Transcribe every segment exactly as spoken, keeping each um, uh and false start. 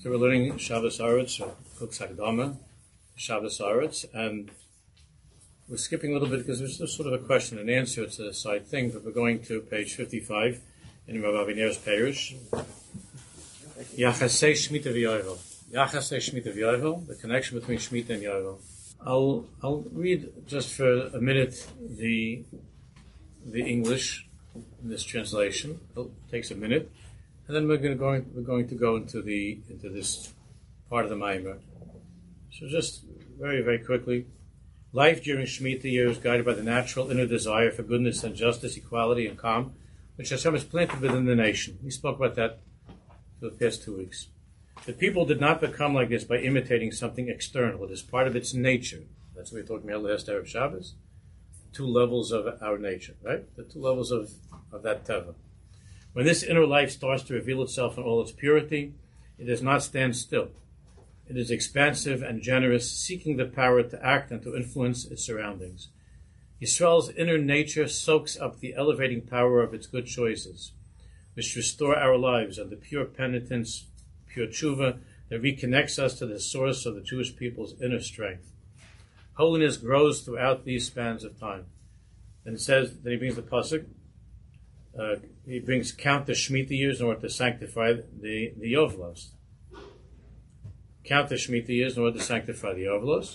So we're learning Shabbos Aretz, or Kuk's Hakdama, Shabbos Aretz, and we're skipping a little bit because there's just sort of a question and answer. It's a side thing, but we're going to page fifty-five in Rav Aviner's Perush. Yachasei Shemitah v'Yovel. Yachasei Shemitah v'Yovel, the connection between Shemitah and Yovel. I'll I'll read just for a minute the the English in this translation. It takes a minute, and then we're going to go we're going to go into the into this part of the Maimer. So just very very quickly, life during Shemitah year is guided by the natural inner desire for goodness and justice, equality and calm, which Hashem has planted within the nation. We spoke about that for the past two weeks. The people did not become like this by imitating something external. It is part of its nature. That's what we were talking about last Erev Shabbos. Two levels of our nature, right? The two levels of, of that teva. When this inner life starts to reveal itself in all its purity, it does not stand still. It is expansive and generous, seeking the power to act and to influence its surroundings. Yisrael's inner nature soaks up the elevating power of its good choices, which restore our lives, and the pure penitence, pure tshuva, that reconnects us to the source of the Jewish people's inner strength. Holiness grows throughout these spans of time. And it says, then he brings the pasuk, uh, he brings count the Shemitah years in order to sanctify the, the Yovelos. Count the Shemitah years in order to sanctify the Yovelos.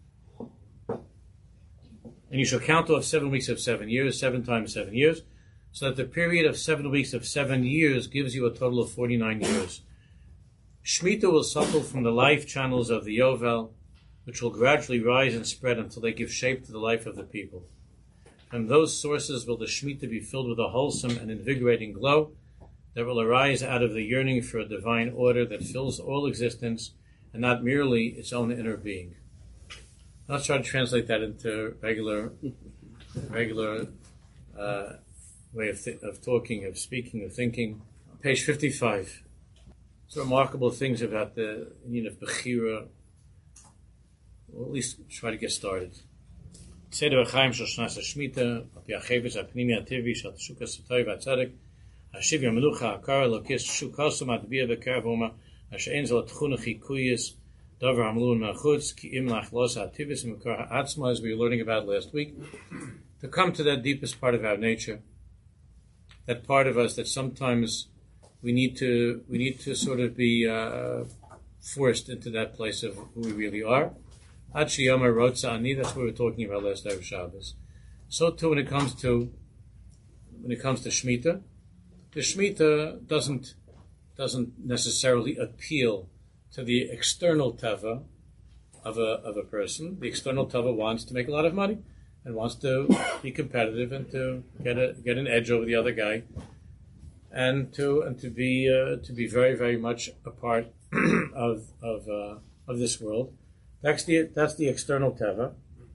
And you shall count off seven weeks of seven years, seven times seven years, so that the period of seven weeks of seven years gives you a total of forty-nine years. Shemitah will suckle from the life channels of the Yovel, which will gradually rise and spread until they give shape to the life of the people. From those sources will the Shemitah be filled with a wholesome and invigorating glow that will arise out of the yearning for a divine order that fills all existence and not merely its own inner being. Let's try to translate that into regular, regular uh, way of, th- of talking, of speaking, of thinking. Page fifty-five. Some remarkable things about the union of Bechira. Well, at least try to get started. Seder Chaim Shel Shnas HaShemitah, Al Pi HaCheves HaPnimi HaTivi Shel Teshukas HaTov HaTzedek, Hashiv HaMelucha HaKar Lokis Shukasum HaTbiyah B'Karav Oma, Asher Ein Zel HaTchuna Chikuyis, Davar HaMelun Melchutz, Ki Im Lach Los HaTivis Mekar HaAtzma, as we were learning about last week, to come to that deepest part of our nature, that part of us that sometimes we need to we need to sort of be uh, forced into that place of who we really are. Achi Yomar Rotza Ani, that's what we were talking about last Erev Shabbos. So too when it comes to when it comes to Shemitah, the Shemitah doesn't doesn't necessarily appeal to the external teva of a of a person. The external teva wants to make a lot of money and wants to be competitive and to get a get an edge over the other guy, and to and to be uh, to be very very much a part of of uh, of this world. That's the that's the external teva.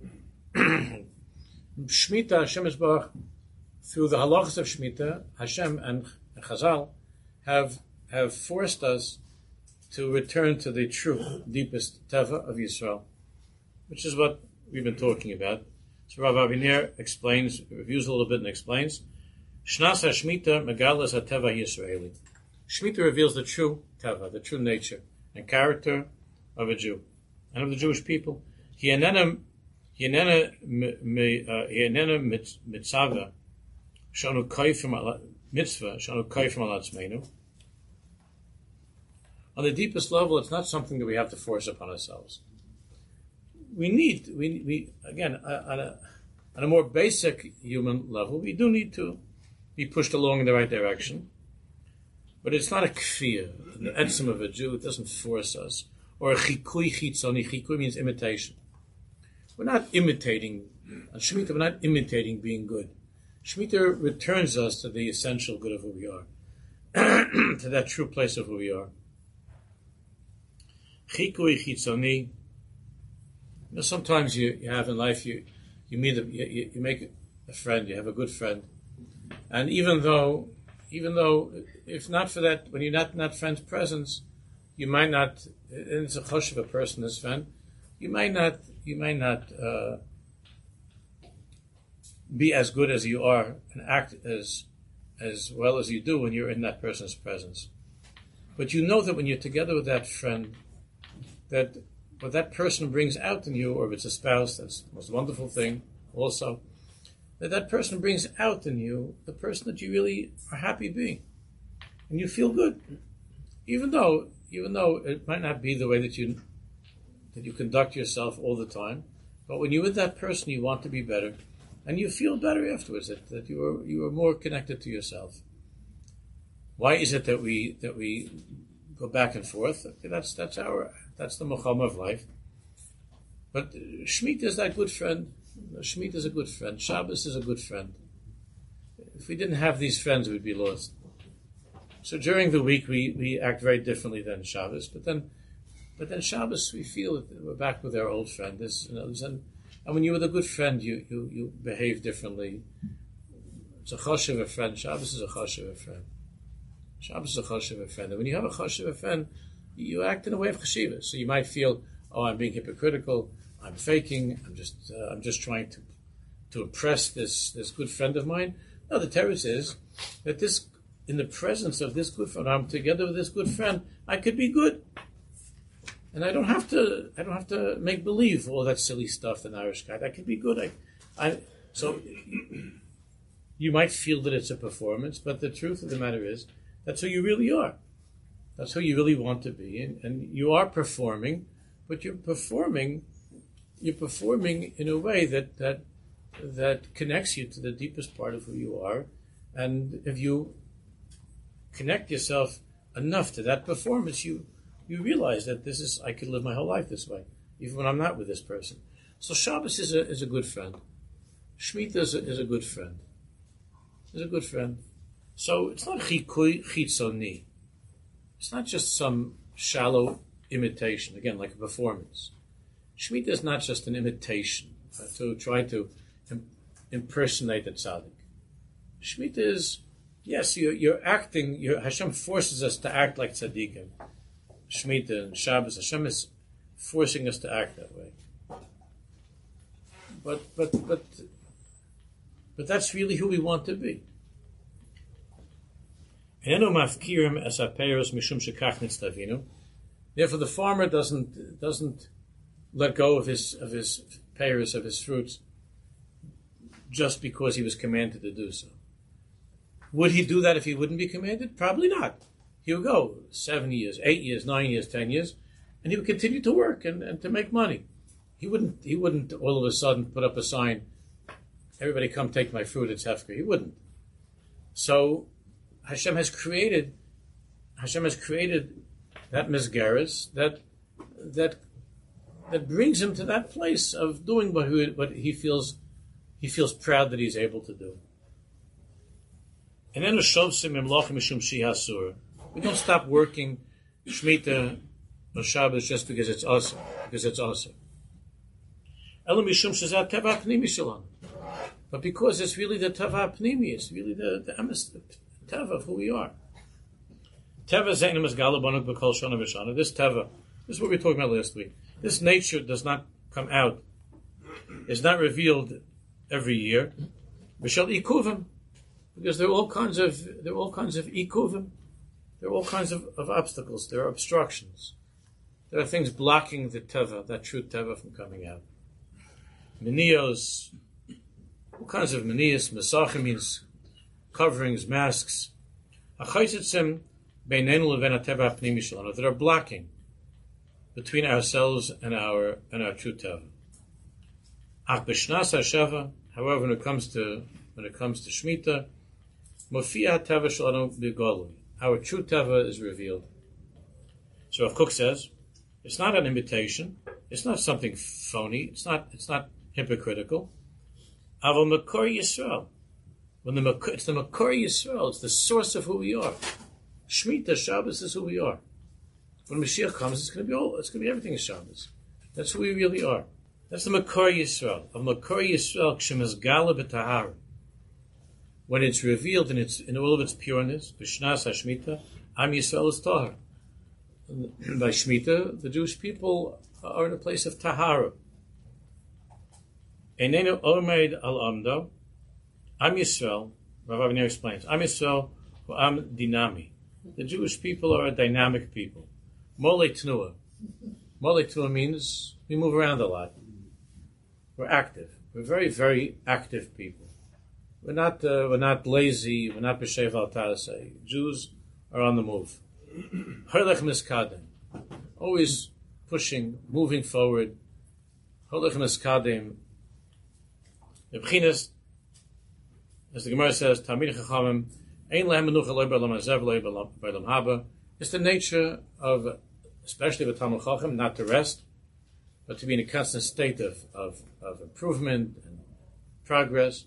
Shemitah, Hashem Yisbarach, through the halachas of Shemitah, Hashem and Chazal have have forced us to return to the true, deepest teva of Yisrael, which is what we've been talking about. So Rav Aviner explains, reviews a little bit and explains. Shnas HaShemitah megalas HaTeva Yisraeli. Shemitah reveals the true teva, the true nature and character of a Jew and of the Jewish people. Hienena mitzvah shanu kaifim mitzvah shanu kaifim al atzmeinu. On the deepest level, it's not something that we have to force upon ourselves. We need, we, we again, on a, on a more basic human level, we do need to be pushed along in the right direction. But it's not a kfir, the etzem of a Jew. It doesn't force us. Or a chikui chitzoni. Chikui means imitation. We're not imitating, on Shemitah, we're not imitating being good. Shemitah returns us to the essential good of who we are, to that true place of who we are. Chikui chitzoni. You know, sometimes you, you have in life, you you meet, a, you, you make a friend, you have a good friend, and even though, even though, if not for that, when you're not in that friend's presence, you might not. And it's a chosh of a person, this friend. You might not, you might not uh, be as good as you are and act as as well as you do when you're in that person's presence. But you know that when you're together with that friend, that what that person brings out in you, or if it's a spouse, that's the most wonderful thing also, that that person brings out in you the person that you really are happy being. And you feel good. Even though, even though it might not be the way that you that you conduct yourself all the time, but when you're with that person, you want to be better, and you feel better afterwards, that, that you are you are more connected to yourself. Why is it that we that we go back and forth? Okay, that's that's our that's the Muhammad of life. But Shemitah is that good friend. Shemitah is a good friend. Shabbos is a good friend. If we didn't have these friends, we'd be lost. So during the week, we, we act very differently than Shabbos. But then, but then Shabbos, we feel that we're back with our old friend. This, you know, and, and when you're with a good friend, you, you, you behave differently. It's a chosh of a friend. Shabbos is a chosh of a friend. Shabbos is a chosh of a friend. And when you have a chosh of a friend, you act in a way of cheshiva. So you might feel, oh, I'm being hypocritical. I'm faking. I'm just uh, I'm just trying to to impress this this good friend of mine. No, the teretz is that this, in the presence of this good friend, I'm together with this good friend, I could be good, and I don't have to I don't have to make believe all that silly stuff in Irishkeit. I could be good. I, I so you might feel that it's a performance, but the truth of the matter is that's who you really are. That's who you really want to be, and, and you are performing, but you're performing. You're performing in a way that, that that connects you to the deepest part of who you are. And if you connect yourself enough to that performance, you you realize that this is, I could live my whole life this way, even when I'm not with this person. So Shabbos is a is a good friend. Shemitah is a, is a good friend. Is a good friend. So it's not chikui chitzoni. It's not just some shallow imitation, again, like a performance. Shemitah is not just an imitation uh, to try to im- impersonate the tzaddik. Shemitah is, yes, you're, you're acting, you're, Hashem forces us to act like tzaddikim. Shemitah and Shabbos, Hashem is forcing us to act that way. But, but, but, but that's really who we want to be. Therefore, the farmer doesn't doesn't let go of his of his payers, of his fruits, just because he was commanded to do so. Would he do that if he wouldn't be commanded? Probably not. He would go seven years, eight years, nine years, ten years, and he would continue to work and, and to make money. He wouldn't he wouldn't all of a sudden put up a sign, everybody come take my fruit, it's hefker. He wouldn't. So Hashem has created Hashem has created that misgaris that that that brings him to that place of doing what he, what he feels he feels proud that he's able to do. And then we don't stop working Shemitah or Shabbos just because it's awesome, because it's awesome. But because it's really the tava pnimi, it's really the the, the tava of who we are. Teva ze'enim es galabonuk b'kol shana v'shana. This teva, this is what we were talking about last week. This nature does not come out, is not revealed every year. V'shal ikuvim, because there are all kinds of there are all kinds of ikuvim. There are all kinds of, of obstacles. There are obstructions. There are things blocking the teva, that true teva, from coming out. Menios, all kinds of menios. Mesachim means coverings, masks. Achayzitzim beinenu levena teva pnimi shalanu, that are blocking between ourselves and our and our true teva. Ach b'shnas hashava, however, when it comes to when it comes to Shemitah, mofia teva shalanu b'golui, our true teva is revealed. So Rav Kook says, it's not an imitation, it's not something phony, it's not it's not hypocritical. Aval makor Yisrael, when the it's the makor Yisrael, it's the source of who we are. Shemitah, Shabbos is who we are. When Mashiach comes, it's going to be all. It's going to be everything is Shabbos. That's who we really are. That's the makor Yisrael. Of makor Yisrael, kshemas gala b'tahara. When it's revealed in its in all of its pureness, b'shnas hashmita, Am Yisrael is tahar. By Shemitah, the Jewish people are in a place of tahara. Einenu omeid al amdo. Am Yisrael, Rav Avner explains, Am Yisrael, Am dinami. The Jewish people are a dynamic people. Mole Tnua. Mole Tnua means we move around a lot. We're active. We're very, very active people. We're not uh, we're not lazy. We're not b'shev al tarasei. Jews are on the move. Holech miskadem. Always pushing, moving forward. Holech miskadem. The b'chinas, as the Gemara says, Talmidei Chachamim, ein lehem menucha lo b'olam hazev lo b'olam haba. It's the nature of, especially with Talmid Chacham, not to rest, but to be in a constant state of, of, of improvement and progress.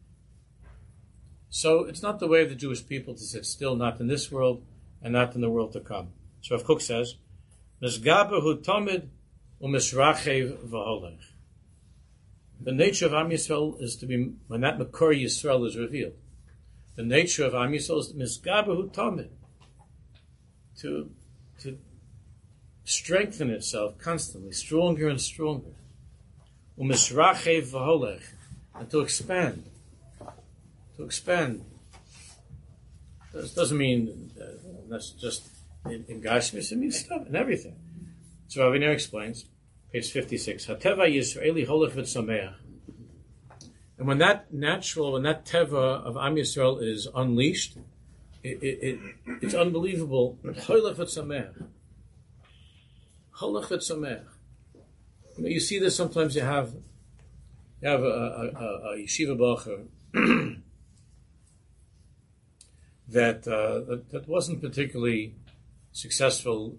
So it's not the way of the Jewish people to sit still, not in this world and not in the world to come. So Rav Kook says, Misgaber hu tamid u'misrachev v'holech. The nature of Am Yisrael is to be, when that Makor Yisrael is revealed, the nature of Am Yisrael is Misgaber hu tamid, to, to strengthen itself constantly, stronger and stronger. U'misrachev v'holech, and to expand. To expand. This doesn't mean uh, that's just in, in Gashmis, it means stuff and everything. So Rav Ner explains, page fifty-six, Hateva Yisraeli holech v'tzameach. And when that natural, when that teva of Am Yisrael is unleashed, it, it, it, it's unbelievable. Holech v'tzameach. Holech v'tzameach. You know, you see this sometimes. You have you have a, a, a, a yeshiva bacher that, uh, that that wasn't particularly successful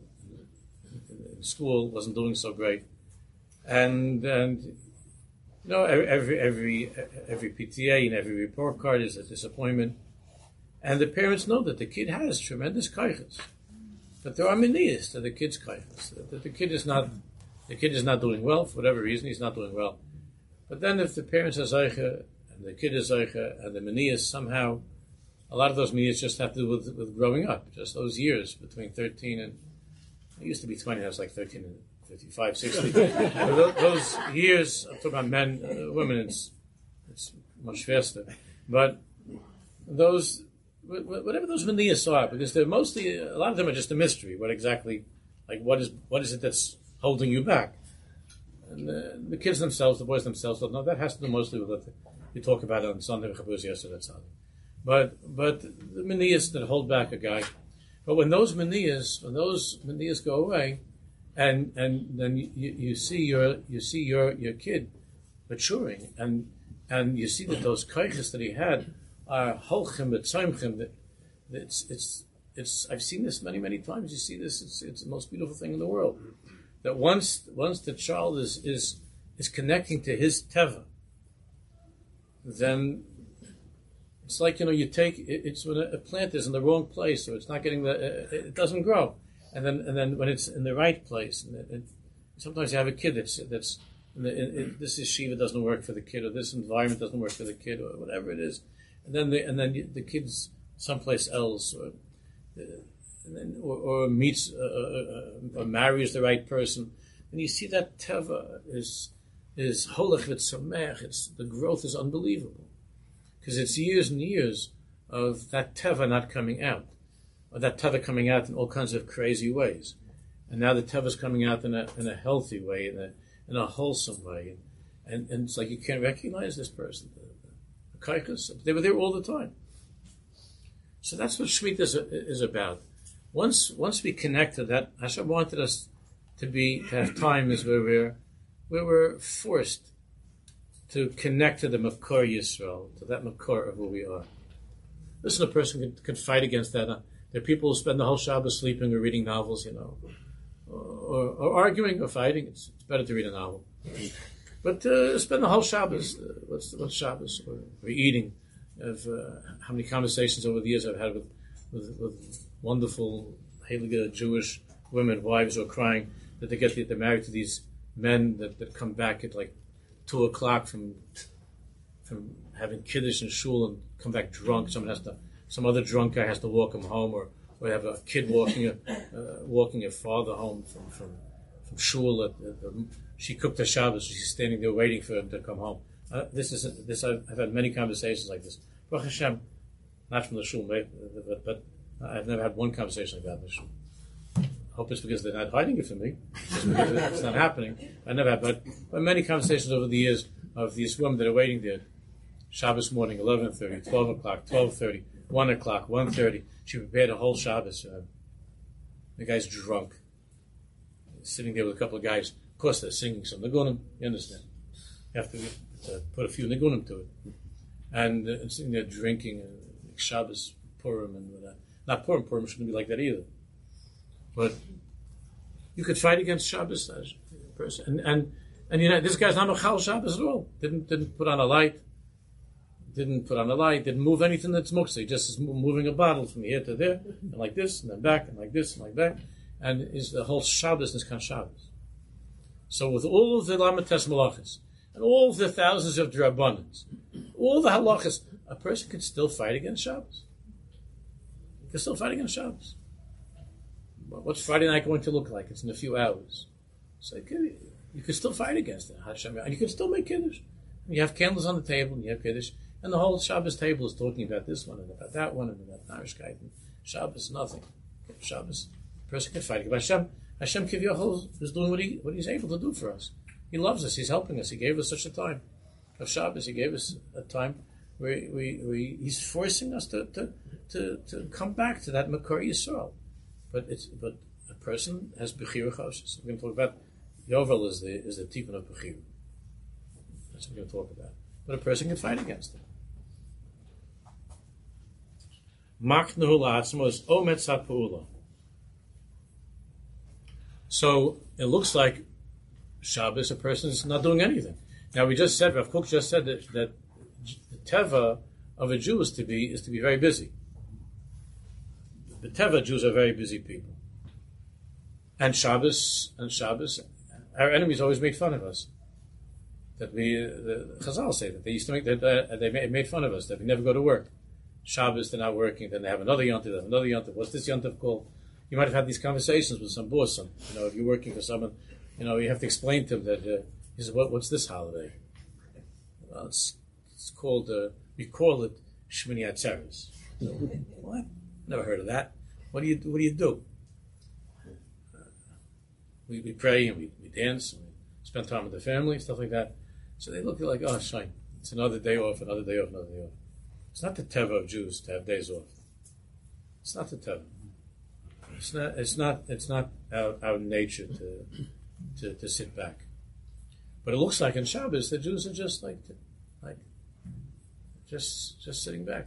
in school, wasn't doing so great, and and you know every every every, every P T A and every report card is a disappointment, and the parents know that the kid has tremendous kaiches, but there are minias to the kid's kaiches, that the kid is not the kid is not doing well for whatever reason, he's not doing well, but then if the parents are zeicha and the kid is zeicha and the minias somehow. A lot of those meetings just have to do with, with growing up, just those years between thirteen and, it used to be twenty, I was like thirteen and fifty-five, sixty. those, those years, I'm talking about men, uh, women, it's, it's much faster. But those, whatever those meetings are, because they're mostly, a lot of them are just a mystery. What exactly, like what is what is it that's holding you back? And the, the kids themselves, the boys themselves don't know. That has to do mostly with what we talk about on Sunday, Chabuz yesterday, Sunday. But but the maniyas that hold back a guy, but when those maniyas when those maniyas go away, and and then you, you see your you see your, your kid maturing, and and you see that those kaiches that he had are holchim b'tzaimchim. That it's it's it's I've seen this many many times. You see this. It's it's the most beautiful thing in the world. That once once the child is is is connecting to his teva, then. It's like, you know, you take, it, it's when a, a plant is in the wrong place, or it's not getting the, uh, it doesn't grow. And then and then when it's in the right place, and it, it, sometimes you have a kid that's, that's in the, in, in, this yeshiva doesn't work for the kid, or this environment doesn't work for the kid, or whatever it is. And then the, and then you, the kid's someplace else, or, uh, and then, or, or meets, uh, uh, or marries the right person. And you see that teva is, is holech v'tzamech, it's, the growth is unbelievable. Because it's years and years of that teva not coming out, or that teva coming out in all kinds of crazy ways, and now the teva is coming out in a in a healthy way, in a in a wholesome way, and and it's like you can't recognize this person. The, the kaiches, they were there all the time. So that's what Shemitah is, is about. Once once we connect to that, Hashem wanted us to be to have times where we're where we're forced to connect to the Makor Yisrael, to that Makor of who we are. Listen, a person could, could fight against that. Uh, there are people who spend the whole Shabbos sleeping or reading novels, you know, or, or, or arguing or fighting. It's, it's better to read a novel. But uh, spend the whole Shabbos, uh, what's, what's Shabbos, or, or eating. Of, uh, how many conversations over the years I've had with, with, with wonderful, heilige Jewish women, wives who are crying that they get they're married to these men that, that come back at like two o'clock from from having kiddush in shul and come back drunk. Someone has to, some other drunk guy has to walk him home, or, or have a kid walking a uh, walking a father home from from, from shul. At, at the, she cooked a Shabbos. She's standing there waiting for him to come home. Uh, this is this. I've, I've had many conversations like this. Baruch Hashem, not from the shul, but, but I've never had one conversation like that. I hope it's because they're not hiding it from me. It's because it's not happening. I never had, but, but many conversations over the years of these women that are waiting there. Shabbos morning, eleven thirty, twelve o'clock, twelve thirty, one o'clock, one thirty. She prepared a whole Shabbos. Uh, the guy's drunk. He's sitting there with a couple of guys. Of course, they're singing some Nigunim. You understand? You have to uh, put a few Nigunim to it. And uh, sitting there drinking uh, Shabbos, Purim, and uh, not Purim. Purim shouldn't be like that either. But you could fight against Shabbos as a person. And, and, and you know, this guy's not Mechal Shabbos at all. Didn't, didn't put on a light. Didn't put on a light, didn't move anything that's muktzah. Just is moving a bottle from here to there, and like this, and then back, and like this, and like that. And is the whole Shabbos is kind of Shabbos. So with all of the Lamates Malachas, and all of the thousands of Drabbanans, all the halachas, a person can still fight against Shabbos. He can still fight against Shabbos. What's Friday night going to look like? It's in a few hours. So you can, you can still fight against it. And you can still make Kiddush. You have candles on the table, and you have Kiddush. And the whole Shabbos table is talking about this one and about that one and about Narishkeit. And Shabbos, nothing. Shabbos, a person can fight. But Hashem, Hashem Kivyochel is doing what, he, what He's able to do for us. He loves us. He's helping us. He gave us such a time of Shabbos. He gave us a time where we, we, He's forcing us to, to, to, to come back to that Makor Yisrael. But it's but a person has Bechira Choshes. We're going to talk about Yovel is the is the Tikkun of Bechira. That's what we're going to talk about. But a person can fight against it. So it looks like Shabbos, a person is not doing anything. Now we just said, Rav Kook just said that, that the teva of a Jew is to be is to be very busy. The teva Jews are very busy people, and Shabbos and Shabbos, our enemies always made fun of us. That we, the Chazal say that they used to make that uh, they made fun of us that we never go to work. Shabbos, they're not working. Then they have another yontif. They have another yontif. What's this yontif called? You might have had these conversations with some boss. Some, you know, if you're working for someone, you know, you have to explain to them that uh, he says, "What, what's this holiday?" Well, it's, it's called. Uh, we call it Shmini Atzeres. So, what? Never heard of that. What do you What do you do? Uh, we, we pray and we, we dance and we spend time with the family, stuff like that. So they look at it like, oh, shine. It's another day off, another day off, another day off. It's not the teva of Jews to have days off. It's not the teva. It's not. It's not. It's not our, our nature to, to to sit back. But it looks like in Shabbos the Jews are just like, like, just just sitting back,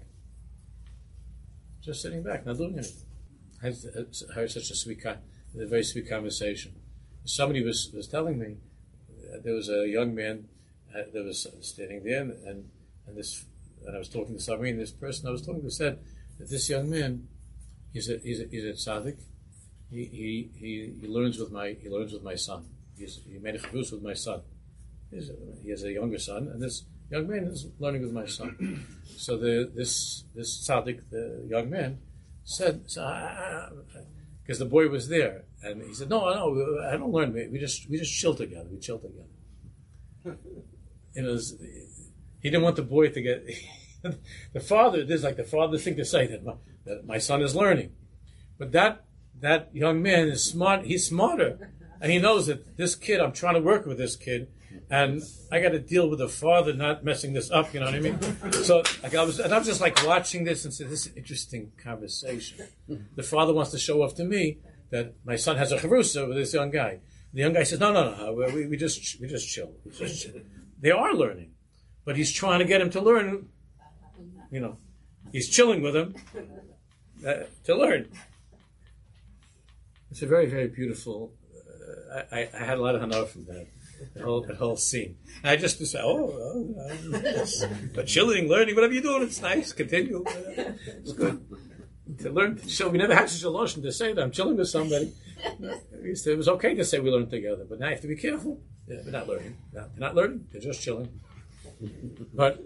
just sitting back, not doing anything. I heard such a sweet, a very sweet conversation. Somebody was was telling me uh, there was a young man uh, that was standing there, and and, and this. And I was talking to somebody, and this person I was talking to said that this young man, he's a he's a, he's a tzaddik. He, he he he learns with my he learns with my son. He's, he made a chavus with my son. He's a, he has a younger son, and this young man is learning with my son. So the this this tzaddik, the young man, said, because so the boy was there, and he said, "No, no, I don't learn. We just we just chill together. We chill together." It was. He didn't want the boy to get... the father, this is like the father's thing to say, that my, that my son is learning. But that that young man is smart. He's smarter. And he knows that this kid, I'm trying to work with this kid, and I got to deal with the father not messing this up, you know what I mean? So like I was, and I was just like watching this and said, this is an interesting conversation. The father wants to show off to me that my son has a charusa with this young guy. The young guy says, no, no, no, we, we just we just chill. We just chill. They are learning. But he's trying to get him to learn, you know, he's chilling with him uh, to learn. It's a very, very beautiful, uh, I, I had a lot of hana from that, the whole, the whole scene. And I just said, oh, oh um, but chilling, learning, whatever you're doing, it's nice, continue. It's good. To learn, so we never had such a lotion to say that I'm chilling with somebody. It was okay to say we learned together, but now you have to be careful. Yeah, we're not learning. No, they're not learning, they're just chilling. But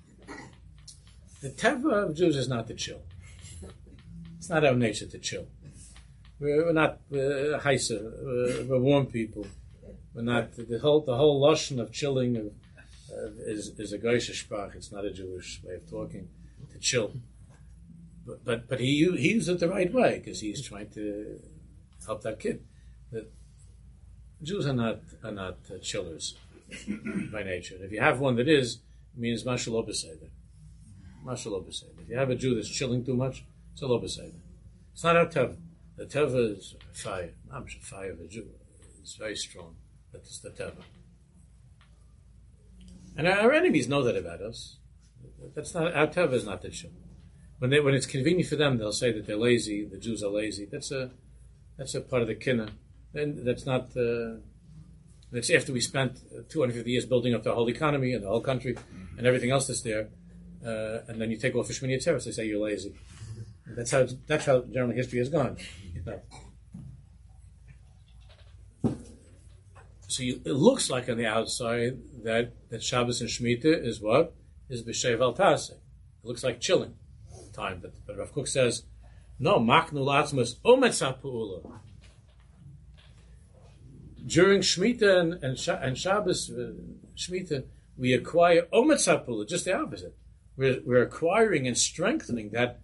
the teva of Jews is not to chill. It's not our nature to chill. We're, we're not uh, heisa. We're, we're warm people. We're not the whole the whole lashon of chilling of, uh, is is a Goyish sprach. It's not a Jewish way of talking. To chill. but but, but he he used it the right way because he's trying to help that kid. The Jews are not are not uh, chillers by nature. If you have one that is, it means mashal lo beseder. Mashal lo beseder. If you have a Jew that's chilling too much, it's a lo beseder. It's not our teva. The teva is fire. Not fire of a Jew. It's very strong. That's the teva. And our, our enemies know that about us. That's not our teva is not the Jew. When they when it's convenient for them, they'll say that they're lazy. The Jews are lazy. That's a that's a part of the kinna. Then that's not. Uh, that's after we spent two hundred fifty years building up the whole economy and the whole country mm-hmm. and everything else that's there, uh, and then you take off a Shmini Atzeres, they say you're lazy. That's how that's how general history has gone. You know. So you, it looks like on the outside that, that Shabbos and Shemitah is what? Is B'Shev Al Taseh. It looks like chilling time. But, but Rav Kook says, no, Maknu L'Atzmas Ometz HaPu'ula. During Shemitah and, and, Sh- and Shabbos, uh, Shemitah, we acquire Ometz HaPu'ula, just the opposite. We're, we're acquiring and strengthening that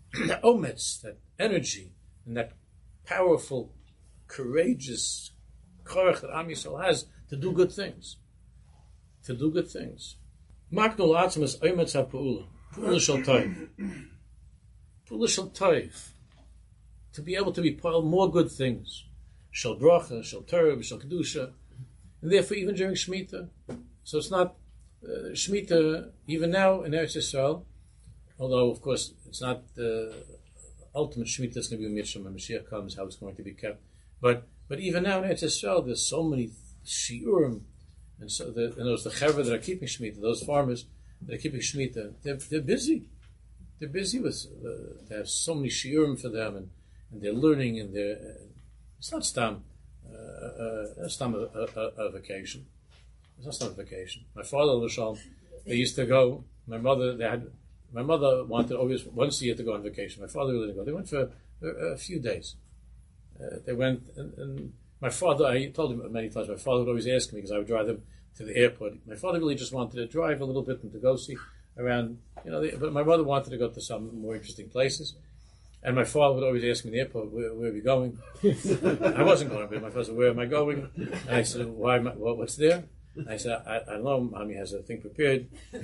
Ometz, that energy, and that powerful, courageous korach that Am Yisrael has to do good things. To do good things. Maknu L'Atzmas Ometz HaPu'ula. Pu'ula Shel Toiv. Pu'ula Shel Toiv. To be able to be part of more good things. Shel Bracha, Shel Torah, Shel Kedusha. And therefore even during Shemitah. So it's not uh, Shemitah, even now in Eretz Yisrael, although of course it's not the ultimate Shemitah that's going to be a Mitzvah when Mashiach comes, how it's going to be kept. But but even now in Eretz Yisrael, there's so many shiurim, and so the, and those the chevra that are keeping Shemitah, those farmers that are keeping Shemitah, they're, they're busy. They're busy with, uh, they have so many shiurim for them, and, and they're learning, and they're, uh, it's not stam, uh, uh, stam a, a, a vacation. It's not stam a vacation. My father, L'Shalom, they used to go, my mother, they had, my mother wanted always once a year to go on vacation. My father really didn't go. They went for a, a few days. Uh, they went, and, and my father, I told him many times, my father would always ask me, because I would drive them to the airport. My father really just wanted to drive a little bit and to go see around, you know, the, but my mother wanted to go to some more interesting places. And my father would always ask me in the airport, where, where are we going? I wasn't going, but my father said, where am I going? And I said, why am I, what, what's there? And I said, I, I know Mommy has a thing prepared.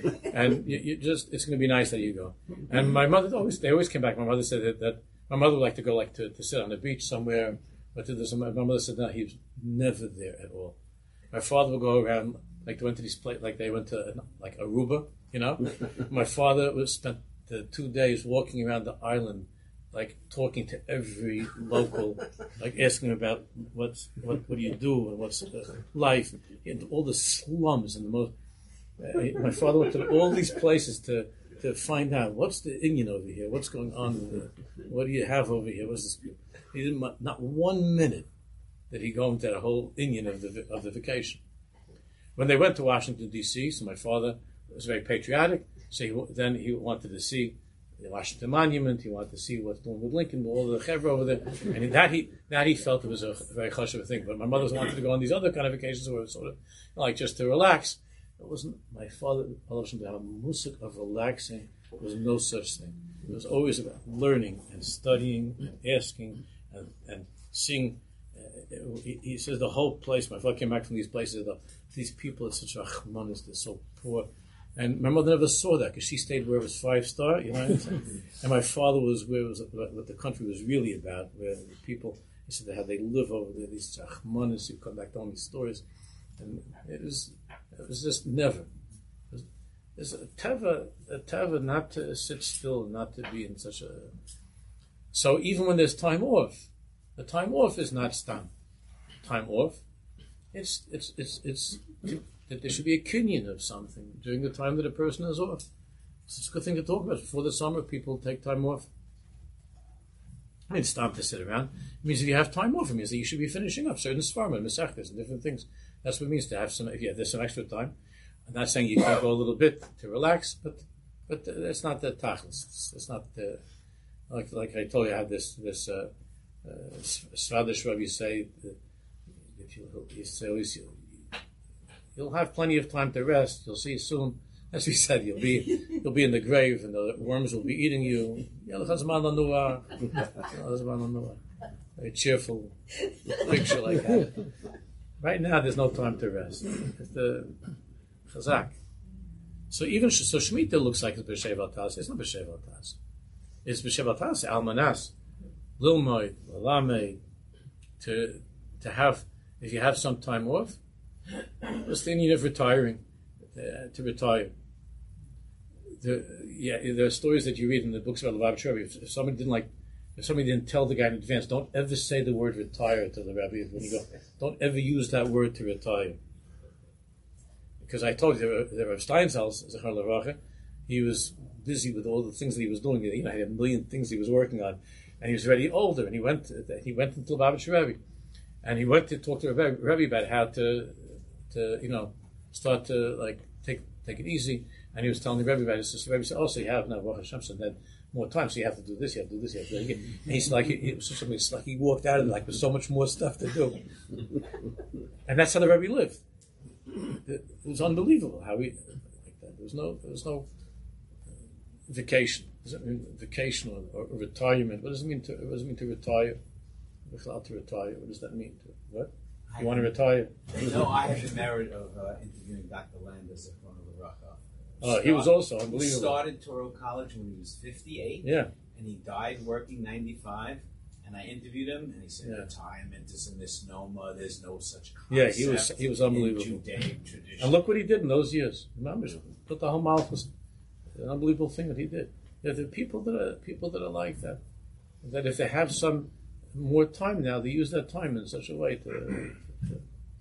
And you, you just, it's going to be nice that you go. And my mother always, they always came back. My mother said that, that my mother would like to go like to, to sit on the beach somewhere. But to this, my mother said, no, he was never there at all. My father would go around, like they went to these places, like they went to like Aruba, you know. My father was spent the two days walking around the island, like talking to every local, like asking about what's what what do you do and what's uh, life, and all the slums and the most. Uh, my father went to all these places to to find out what's the Indian over here, what's going on, with the, what do you have over here, what's this? He didn't not one minute did he go into the whole Indian of the of the vacation. When they went to Washington D C, so my father was very patriotic. So he, then he wanted to see the Washington Monument. He wanted to see what's doing with Lincoln, all the chevra over there, and that he that he felt it was a very chashuv thing. But my mother wanted to go on these other kind of vacations where it was sort of like just to relax. It wasn't my father. Allah to have a musik of relaxing. There was no such thing. It was always about learning and studying and asking and, and seeing. Uh, he, he says the whole place. My father came back from these places. The, these people are such achmanis. They're so poor. And my mother never saw that because she stayed where it was five star, you know what I'm saying? And my father was where it was what the country was really about, where the people, he said how they live over there, these chachmanis who come back to all these stories. And it was it was just never. There's a teva, a teva not to sit still, not to be in such a. So even when there's time off, the time off is not stam. Time off, it's it's it's it's. that there should be a kinyan of something during the time that a person is off. So it's a good thing to talk about. Before the summer, people take time off. I mean, it's time to sit around. It means if you have time off, it means that you should be finishing up certain svarma and mesachtas and different things. That's what it means to have some, if you have, there's some extra time. I'm not saying you can go a little bit to relax, but but it's not the tachlis. It's, it's not the, like like I told you, I had this, this uh, uh, Svadish Rabbi say, that if you, you say always, you, you'll have plenty of time to rest. You'll see soon as we said, you'll be you'll be in the grave, and the worms will be eating you. Very cheerful picture like that. Right now, there's no time to rest. It's the chazak. So even so, Shemitah looks like it's b'shev altas. It's not b'shev altas. It's b'shev altas almanas, lilmoid, lamed. To to have, if you have some time off, what's the need of retiring? Uh, to retire. The, yeah, there are stories that you read in the books about Lubavitch Rebbe. If, if somebody didn't like, if somebody didn't tell the guy in advance, don't ever say the word retire to the Rebbe when you go. Don't ever use that word to retire. Because I told you, there were, there were Steinsaltz, Zechar Levracha, he was busy with all the things that he was doing. You know, he had a million things he was working on, and he was already older. And he went, he went into Lubavitch Rebbe, and he went to talk to Rebbe, Rebbe about how to, to you know. start to like take take it easy, and he was telling the Rebbe about it. So the Rebbe said, "Oh, so you have now Baruch Hashem, so then more time, so you have to do this, you have to do this, you have to do that." And he's like, it was something like he walked out of it like with so much more stuff to do, and that's how the Rebbe lived. It was unbelievable how he like that. There was no there was no vacation. Does it mean vacation or, or retirement? What does it mean to what does it mean to retire? To retire, what does that mean? To what? You want to retire? No, I had the merit of uh, interviewing Doctor Landis at front of the Racha. Oh, he was also unbelievable. He started Toro College when he was fifty-eight. Yeah. And he died working ninety-five. And I interviewed him, and he said, yeah. retirement is a misnomer. There's no such concept. Yeah, he was he was unbelievable. In Judaic tradition. And look what he did in those years. Remember, put the whole mouth was an unbelievable thing that he did. There are people that are people that are like that. That if they have some more time now, they use that time in such a way to. to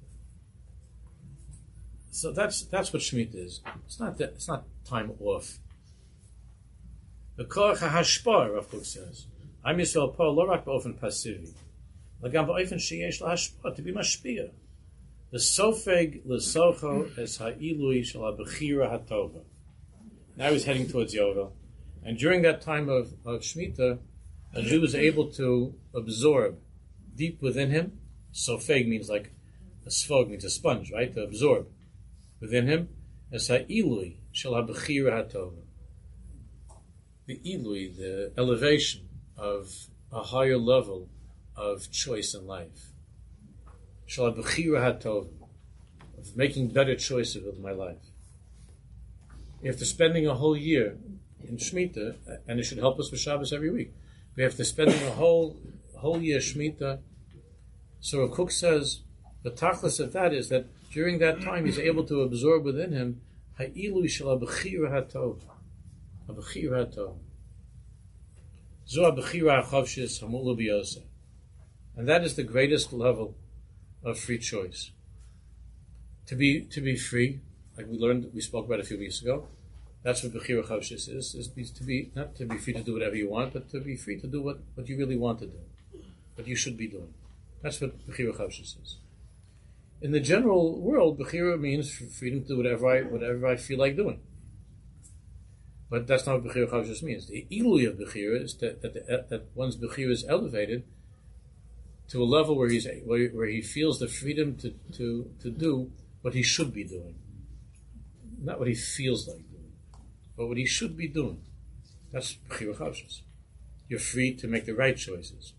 so that's that's what Shemitah is. It's not that. It's not time off. The Korach HaHashpar, Rav Kook says, Am Yisrael po lo rak ba'ofen pasivi, lagam ba'ofen sheyesh lahashpar, to be mashpia. The sofeg l'socho es ha'ilui shel ha'bechira ha'tova. Now he's heading towards Yovel, and during that time of, of Shemitah, a Jew is able to absorb deep within him. Sofeg means like a sfog, means a sponge, right? To absorb within him as ha'ilui shel ha'bechira ha'tova. The ilui, the elevation of a higher level of choice in life. Shel ha'bechira ha'tova, of making better choices with my life. After spending a whole year in Shemitah, and it should help us with Shabbos every week, we have to spend a whole whole year Shemitah. So Rav Kook says the tachlis of that is that during that time he's able to absorb within him ha'ilui shel ha'bechira ha'tov, ha'bechira ha'tov, zo ha'bechira ha'chavshis hamulu b'yoseh, and that is the greatest level of free choice. To be to be free, like we learned, we spoke about a few weeks ago. That's what bechira chavshis is: is be, to be not to be free to do whatever you want, but to be free to do what, what you really want to do, what you should be doing. That's what bechira chavshis is. In the general world, bechira means freedom to do whatever I whatever I feel like doing. But that's not what bechira chavshis means. The ilui of bechira is that that, the, that one's bechira is elevated to a level where he's where, where he feels the freedom to, to, to do what he should be doing, not what he feels like doing, but what he should be doing. That's bechira chavshis. You're free to make the right choices.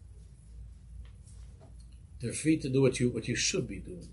You're free to do what you what you should be doing.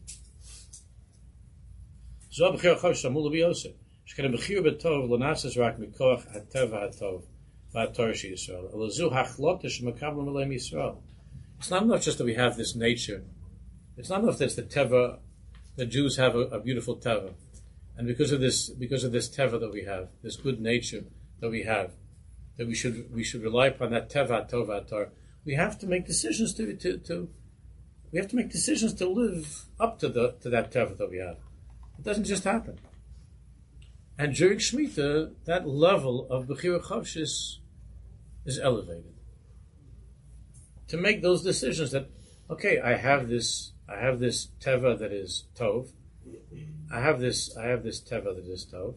So bechira chavshis amul b'yoseh. Shekana bechira b'tov l'nasas rak mikoach hateva hatov v'ator she Yisrael. Elazu hachlot shemakablem elem Yisrael. It's not enough just that we have this nature. It's not enough that the teva, the Jews have a, a beautiful teva, and because of this, because of this teva that we have, this good nature that we have, that we should we should rely upon that teva tova atar. We have to make decisions to to, to we have to make decisions to live up to the to that teva that we have. It doesn't just happen. And during Shemitah, that level of bechira chavshis is elevated. To make those decisions that, okay, I have this, I have this teva that is tov. I have this, I have this teva that is tov.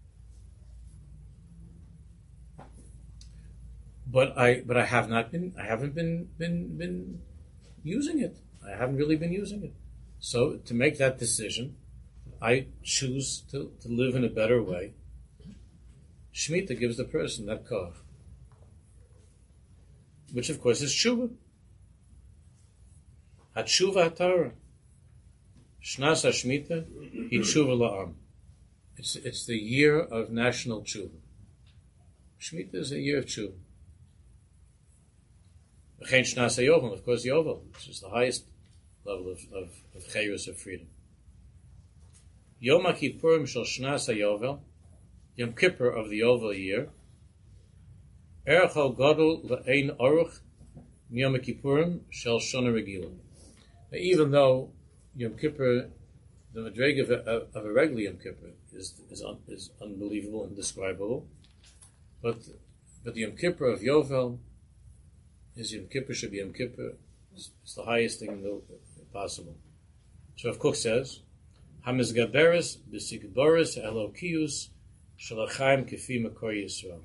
But I, but I have not been, I haven't been, been, been using it. I haven't really been using it. So to make that decision, I choose to, to live in a better way. Shemitah gives the person that koach, which of course is tshuva. Hatshuva haTorah. Shnas HaShemitah hi tshuva la'am. It's it's the year of national tshuva. Shemitah is a year of tshuva. V'chein Shnas HaYovel, of course, Yovel, which is the highest level of of, of chayrus, of freedom. Yom HaKippurim shel Shnas HaYovel, Yom Kippur of the Yovel year. Erechol Gadol le'ein Aruch Yom HaKippurim shel Shana Regila. Even though Yom Kippur, the madrega of a, of a regular Yom Kippur is is, un, is unbelievable and indescribable, but but the Yom Kippur of Yovel is Yom Kippur should be Yom Kippur. It's, it's the highest thing in the, possible. So Rav Kook says, Hamizgaberes b'sigboris elokius shalachayim kefi makor Yisrael.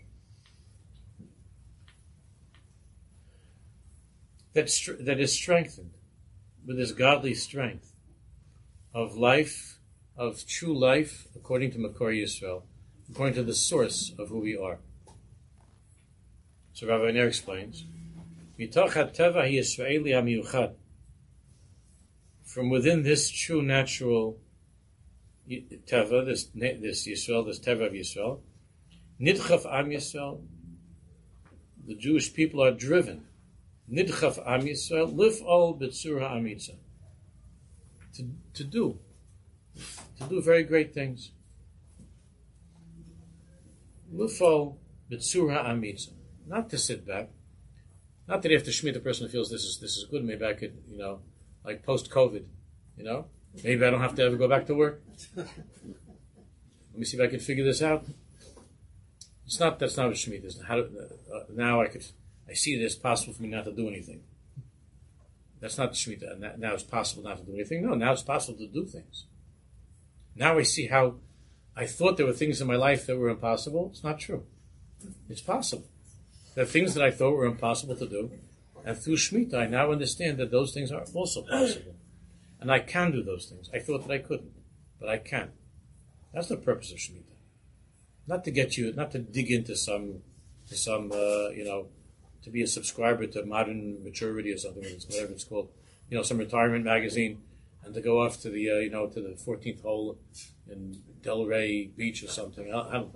That that is strengthened with this godly strength of life, of true life, according to Makor Yisrael, according to the source of who we are. So Rabbi Ner explains, Mitoch HaTeva HaYisraeli HaMiyuchad. From within this true natural Teva, this this Yisrael, this Teva of Yisrael, Nidchaf Am Yisrael, the Jewish people are driven, Nidchaf Am Yisrael, Lif'ol B'tzura Amitza. To, to do, to do very great things. Lufo b'tzura amitza, not to sit back. Not that after Shemitah the person feels this is this is good. Maybe I could, you know, like post COVID, you know, maybe I don't have to ever go back to work. Let me see if I can figure this out. It's not that's not what Shemitah is. How do, uh, now I could I see it as possible for me not to do anything. That's not the Shemitah. Now it's possible not to do anything. No, now it's possible to do things. Now I see how I thought there were things in my life that were impossible. It's not true. It's possible. There are things that I thought were impossible to do. And through Shemitah, I now understand that those things are also possible. And I can do those things. I thought that I couldn't, but I can. That's the purpose of Shemitah. Not to get you, not to dig into some, to some, uh, you know, to be a subscriber to Modern Maturity or something, whatever it's called, you know, some retirement magazine, and to go off to the, uh, you know, to the fourteenth hole in Delray Beach or something. I, I don't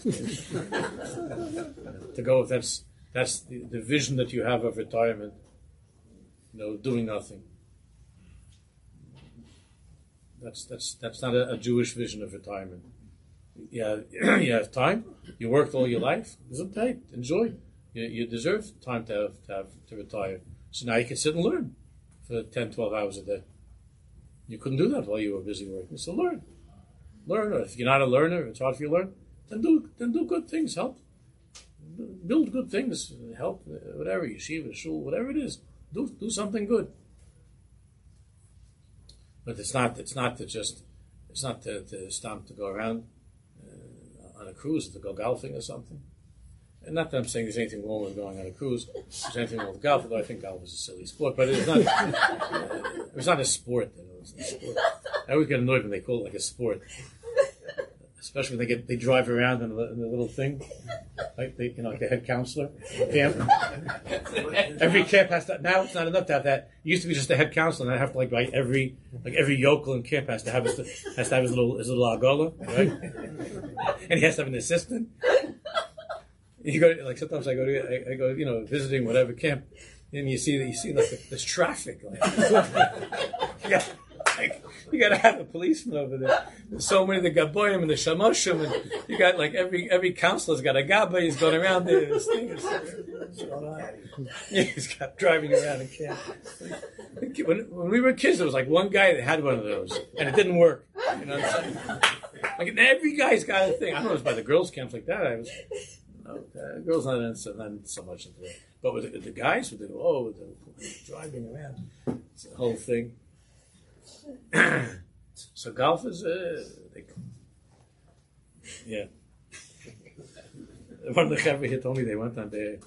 know. To go, if that's that's the, the vision that you have of retirement, you know, doing nothing. That's that's that's not a, a Jewish vision of retirement. Yeah, you have time. You worked all your life. Enjoy. You, you deserve time to have, to have to retire. So now you can sit and learn for ten, twelve hours a day. You couldn't do that while you were busy working. So learn. Learn. Or if you're not a learner, it's hard for you to learn, then do then do good things. Help. Build good things. Help. Whatever. Yeshiva, shul, whatever it is. Do do something good. But it's not it's not to just it's not to, to stop to go around uh, on a cruise to go golfing or something. And not that I'm saying there's anything wrong with going on a cruise. There's anything wrong with golf, although I think golf is a silly sport. But it's not. uh, it's not a sport. You know, it's a sport. I always get annoyed when they call it like a sport, especially when they get they drive around in a, in a little thing, like they, you know, like a head counselor camp. Every camp has to. Now it's not enough to have that. It used to be just the head counselor, and I have to like like every like every yokel in camp has to have his has to have his little his little agola, right? And he has to have an assistant. You go like sometimes I go to I, I go you know visiting whatever camp, and you see that you see like this traffic. Like, you got like you got to have a policeman over there. There's so many of the gaboyim and the shamoshim, and you got like every every counselor's got a gabba. He's going around there. This thing is going on. Yeah, he's got driving around in camp. When, when we were kids, there was like one guy that had one of those, and it didn't work. You know what I'm saying? Like every guy's got a thing. I don't know if it's by the girls' camps like that. I was. No, uh, girls not, in, so, not so much into it, but with the, the guys with the oh, with the driving around, it's the whole thing. So golf is, uh, they, yeah. One of the Chaver here told me they went on there.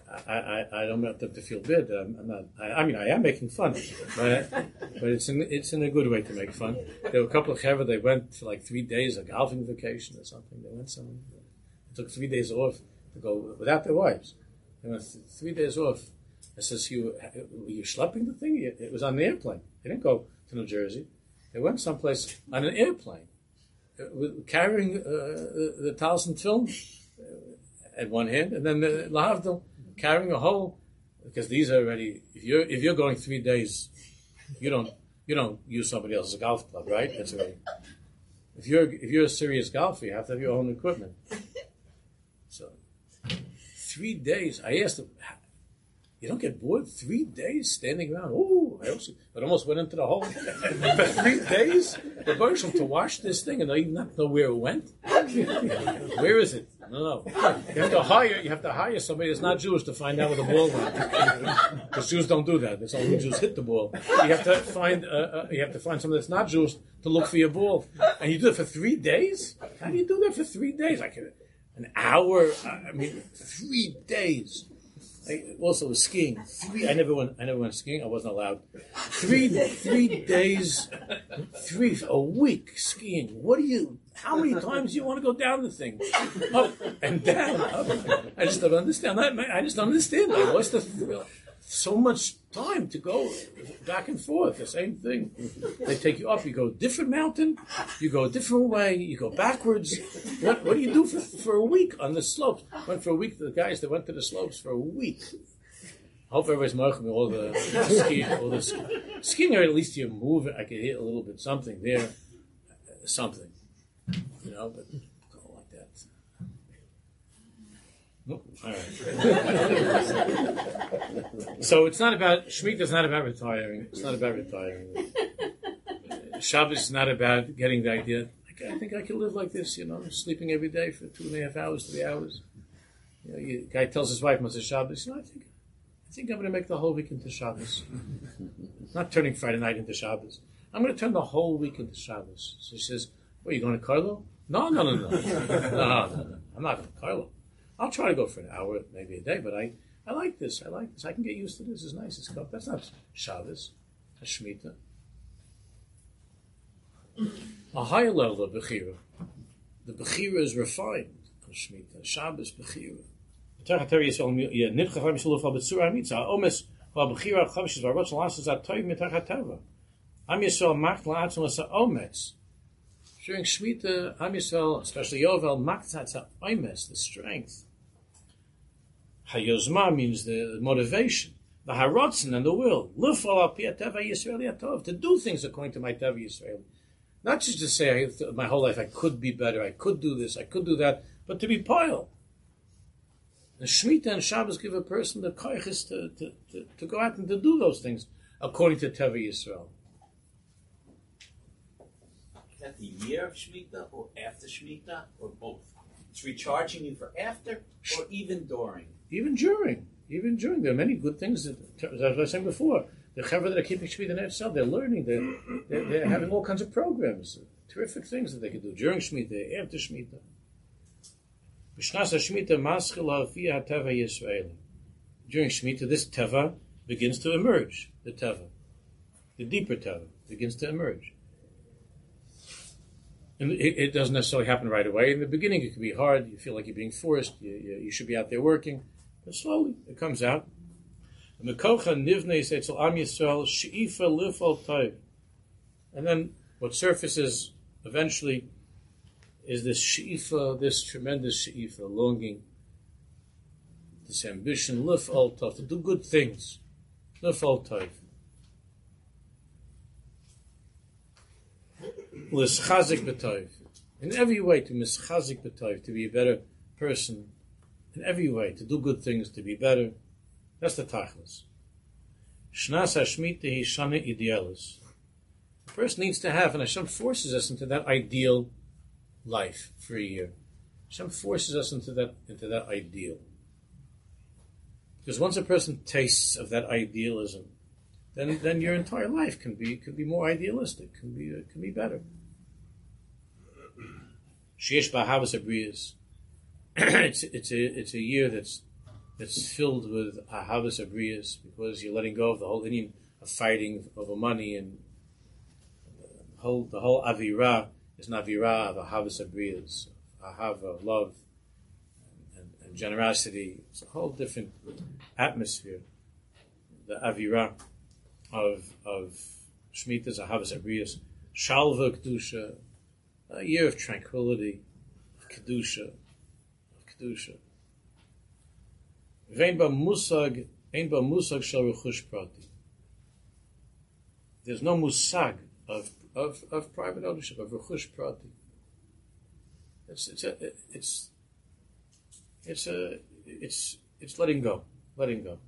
I, I, I don't want them to feel bad. I'm, I'm not. I, I mean, I am making fun, but but it's in it's in a good way to make fun. There were a couple of chaver. They went for like three days, a golfing vacation or something. They went somewhere. They took three days off to go without their wives. They went th- three days off. I says, "You were you schlepping the thing? It was on the airplane. They didn't go to New Jersey. They went someplace on an airplane, uh, with, carrying uh, the, the Taliesin film uh, at one hand, and then the lahavdil carrying a whole, because these are already. If you're if you're going three days, you don't you don't use somebody else's golf club, right? That's already. If you're if you're a serious golfer, you have to have your own equipment. So, three days. I asked them, you don't get bored? Three days standing around. Oh, I almost, I almost went into the hole. For three days, the Bershom to wash this thing and even not know where it went. Where is it? No, no. You have to hire. You have to hire somebody that's not Jewish to find out where the ball went. Because Jews don't do that. It's only Jews hit the ball. You have to find. Uh, uh, you have to find somebody that's not Jewish to look for your ball. And you do it for three days. How do you do that for three days? I can, an hour. I mean, three days. I also was skiing. Three. I never went. I never went skiing. I wasn't allowed. Three. Three days. Three. A week skiing. What do you? How many times do you want to go down the thing? Up and down. Up. I just don't understand. I, I just don't understand. Like, what's the thrill? So much time to go back and forth. The same thing. They take you up. You go a different mountain. You go a different way. You go backwards. What What do you do for for a week on the slopes? Went for a week. The guys that went to the slopes for a week. I hope everybody's marking me all the skiing. All the ski, skiing, or at least you move. I could hit a little bit something there, something, you know. But go like that. Nope. All right. So it's not about Shemitah. Is not about retiring. It's not about retiring. Shabbos is not about getting the idea. I think I can live like this, you know, sleeping every day for two and a half hours, three hours. You know, you, guy tells his wife, "Must Shabbos." You know, I think, I think I'm going to make the whole week into Shabbos. Not turning Friday night into Shabbos. I'm going to turn the whole week into Shabbos. So she says, "What, are you going to Carlo?" No, no, no, no, no, no, no. I'm not going to Carlo. I'll try to go for an hour, maybe a day, but I, I like this. I like this. I can get used to this. It's nice. It's cup. That's not Shabbos. That's Shemitah. A higher level of Bechira. The Bechira is refined. Shemitah. Shabbos Bechira. During Shemitah, Am Yisrael, especially Yovel, maktzat oimes, the strength. Hayozma means the motivation, the harotzen and the will. Lufal al pi teva Yisraeli atov, to do things according to my teva Yisraeli. Not just to say I, my whole life I could be better, I could do this, I could do that, but to be poil. The Shemitah and Shabbos give a person the koiches to, to, to, to go out and to do those things according to teva Yisrael. Is that the year of Shemitah or after Shemitah or both? It's recharging you for after or even during? Even during. Even during. There are many good things that, as I was saying before, the chaver that are keeping Shemitah in itself, they're learning, they're, they're, they're having all kinds of programs, terrific things that they can do during Shemitah, after Shemitah. During Shemitah, this teva begins to emerge. The teva, the deeper teva, begins to emerge. And it, it doesn't necessarily happen right away. In the beginning, it can be hard. You feel like you're being forced. You, you, you should be out there working. But slowly, it comes out. And then what surfaces eventually is this she'ifa, this tremendous she'ifa, longing, this ambition, lif al tov, to do good things. Lif al tov. L'schazik b'tov. In every way, to mischazik b'tov, to be a better person. In every way, to do good things, to be better. That's the tachlis. Shnas hashmita hi shana idealis. The person needs to have, and Hashem forces us into that ideal life for a year. Hashem forces us into that into that ideal. Because once a person tastes of that idealism, then then your entire life can be can be more idealistic, can be uh, can be better. Sheish b'ahavas abriyas. It's it's a it's a year that's that's filled with ahavas abrias, because you're letting go of the whole Indian of fighting over money, and the whole the whole avira is an avira of ahavas abrias, ahava, love, and, and generosity. It's a whole different atmosphere. The avira of of Shemitah's ahavas abrias, shalva kedusha, a year of tranquility, of kedusha, of kedusha. Vein ba musag, ein ba musag shel rechush prati. There's no musag of of of private ownership, of rechush prati. It's it's a, it's it's a it's it's letting go, letting go.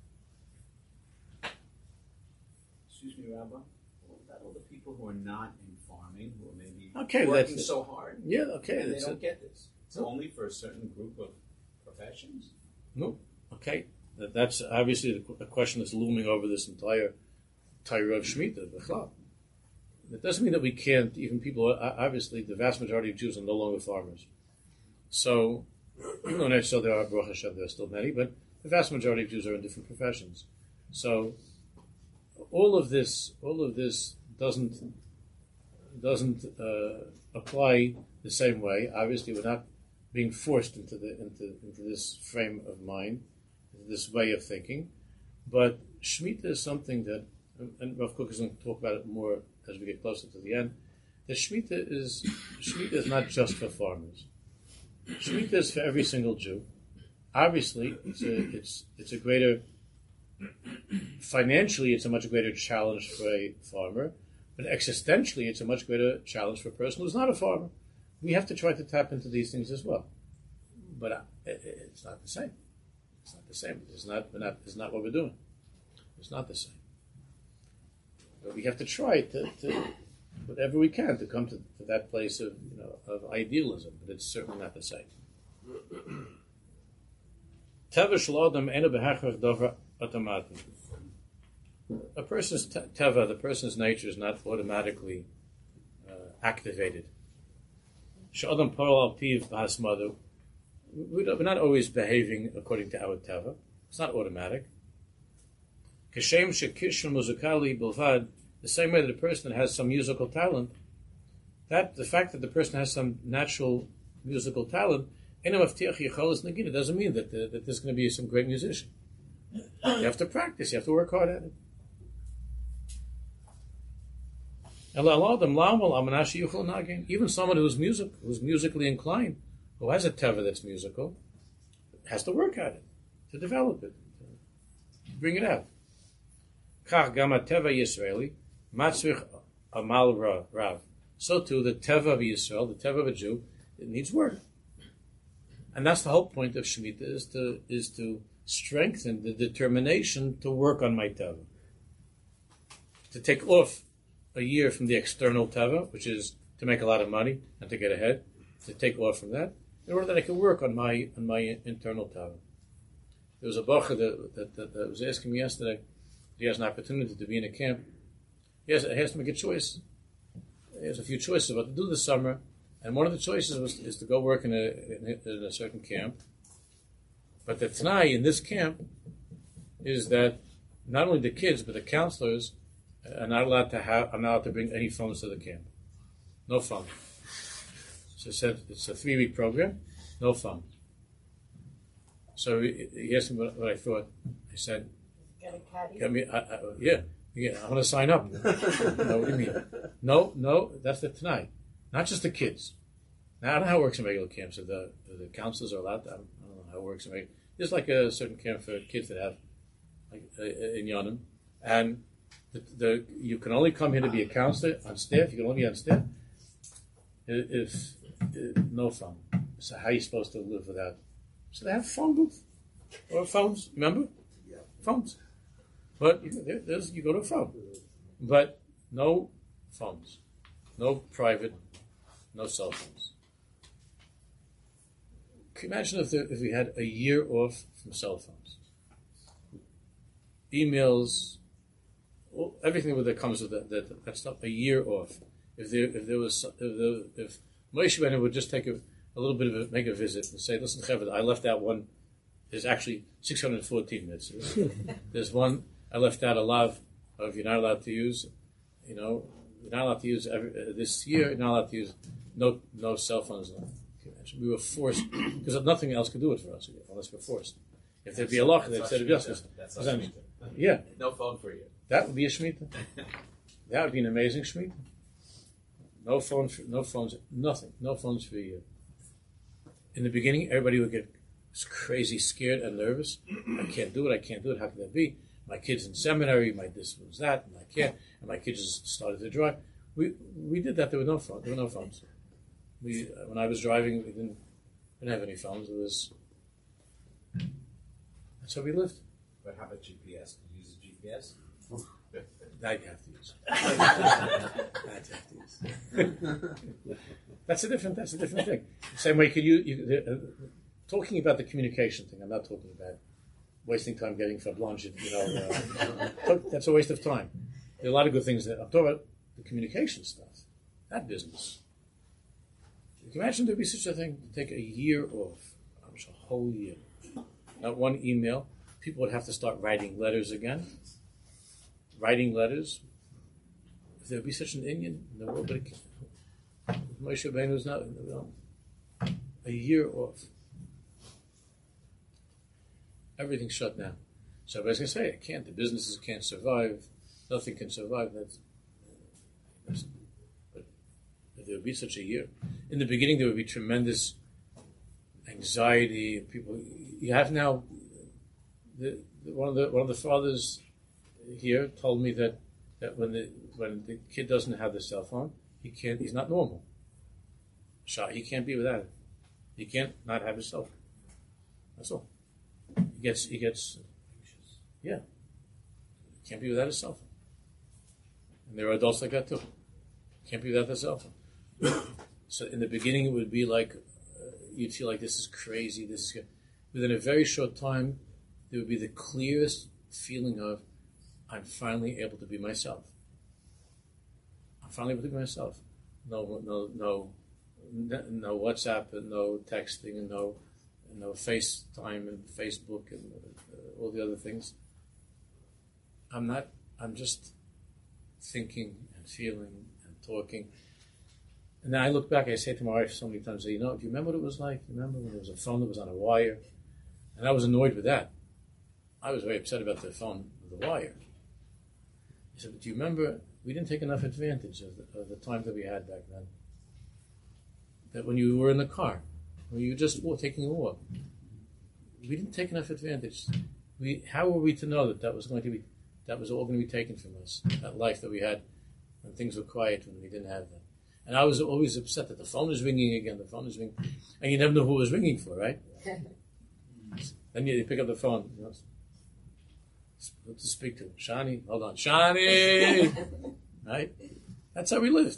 Excuse me, Rabbi. What about all the people who are not in farming, who are maybe Okay, working that's- so hard? Yeah, okay, And they that's don't it. get this. It's No. only for a certain group of professions. No, okay. That, that's obviously the, qu- the question that's looming over this entire Torah of Shemitah. B'chlal. It doesn't mean that we can't. Even people, uh, obviously, the vast majority of Jews are no longer farmers. So, even though necessarily there are, Baruch Hashem, there are still many, but the vast majority of Jews are in different professions. So, all of this, all of this doesn't doesn't uh, apply the same way. Obviously, we're not being forced into the into into this frame of mind, into this way of thinking. But Shemitah is something that, and Rav Kook is going to talk about it more as we get closer to the end. That Shemitah is Shemitah is not just for farmers. Shemitah is for every single Jew. Obviously, it's a it's it's a greater financially, it's a much greater challenge for a farmer, but existentially, it's a much greater challenge for a person who's not a farmer. We have to try to tap into these things as well, but uh, it, it's not the same. It's not the same. It's not. We're not. It's not what we're doing. It's not the same. But we have to try to, to whatever we can to come to, to that place of you know of idealism. But it's certainly not the same. Teva shel adam ena b'hachrach davar automatic. A person's te- teva, the person's nature, is not automatically uh, activated. She'adam parol al piv b'hasmadu. We're not always behaving according to our teva. It's not automatic. Kashem shekishon muzikali bilvad. The same way that a person that has some musical talent, that the fact that the person has some natural musical talent, it doesn't mean that, the, that there's going to be some great musician. You have to practice. You have to work hard at it. Even someone who's music, who's musically inclined, who has a teva that's musical, has to work at it, to develop it, to bring it out. So too, the teva of Yisrael, the teva of a Jew, it needs work. And that's the whole point of Shemitah, is to is to strengthen the determination to work on my teva. To take off a year from the external teva, which is to make a lot of money and to get ahead, to take off from that, in order that I can work on my on my internal teva. There was a bacher that, that, that, that was asking me yesterday, if he has an opportunity to be in a camp. He has, he has to make a choice. He has a few choices of what to do this summer. And one of the choices was is to go work in a, in a in a certain camp. But the Tanai in this camp is that not only the kids but the counselors are not allowed to have are not allowed to bring any phones to the camp. No phone. So it said it's a three week program, no phone. So he, he asked me what, what I thought. I said, Get a caddy. Get me, I, I, yeah, yeah, I want to sign up. No, what do you mean? No, no, that's the Tanai. Not just the kids. Now, I don't know how it works in regular camps. If the, if the counselors are allowed to, I don't, I don't know how it works in regular. There's like a certain camp for kids that have, like uh, in Yonim. And the, the you can only come here to be a counselor on staff. You can only be on staff if, if, if no phone. So how are you supposed to live without? So they have a phone booth. Or phones, remember? Yeah. Phones. But you, there, there's, you go to a phone. But no phones. No private, no cell phones. Can you imagine if, there, if we had a year off from cell phones? Emails, everything that comes with that, that, that stuff, a year off. If there, if there was, if, there, if Moshe Rabbeinu would just take a, a little bit of a, make a visit and say, listen, Chavod, I left out one, There's actually six hundred fourteen mitzvahs. There's one I left out a lot of you're not allowed to use. You know, you're not allowed to use every, uh, this year. You're not allowed to use no no cell phones. We were forced because nothing else could do it for us unless we're forced. If there'd be a law, they'd say to us, That's a Shemitah. Yeah, No phone for you. that would be a Shemitah. That would be an amazing Shemitah. No phone, for, no phones, nothing, no phones for a year. In the beginning, everybody would get crazy scared and nervous. I can't do it. I can't do it. How can that be? My kid's in seminary. My this was that, and I can't. And my kids just started to drive. We we did that. There were no phones. There were no phones. We when I was driving, we didn't didn't have any phones. It was that's how we lived. But how about G P S? Can you use a G P S? I'd have to use. I'd have to use. That's a different. That's a different thing. Same way, could you? you uh, talking about the communication thing. I'm not talking about wasting time getting for lunch. You know, uh, that's a waste of time. There are a lot of good things that I'm talking about. The communication stuff, that business. Can you imagine there'd be such a thing to take a year off, a whole year, not one email. People would have to start writing letters again. Writing letters. If there would be such an Indian in the world, but Moshe Rabbeinu is not a year off. Everything's shut down. So everybody's going to say, it can't. The businesses can't survive. Nothing can survive. That's, that's, but if there would be such a year. In the beginning, there would be tremendous anxiety. People, you have now, the, the, one of the one of the fathers here told me that, that when the when the kid doesn't have the cell phone, he can't. He's not normal. He can't be without it. He can't not have his cell phone. That's all. He gets. He gets. Yeah. He can't be without his cell phone. And there are adults like that too. Can't be without their cell phone. So in the beginning, it would be like uh, you'd feel like this is crazy. This is good. Within a very short time, there would be the clearest feeling of, I'm finally able to be myself. I'm finally able to be myself. No, no, no, no WhatsApp and no texting and no, and no FaceTime and Facebook and uh, all the other things. I'm not. I'm just thinking and feeling and talking. And then I look back. I say to my wife so many times, "You know, do you remember what it was like? You remember when there was a phone that was on a wire?" And I was annoyed with that. I was very upset about the phone with the wire. He said, but do you remember, we didn't take enough advantage of the, of the time that we had back then. That when you were in the car, when you were just walk, taking a walk, we didn't take enough advantage. We, how were we to know that that was going to be, that was all going to be taken from us, that life that we had when things were quiet, when we didn't have that. And I was always upset that the phone is ringing again, the phone is ringing, and you never know who it was ringing for, right? Then you, you pick up the phone, you know, who to speak to? Shani? Hold on. Shani! Right? That's how we lived.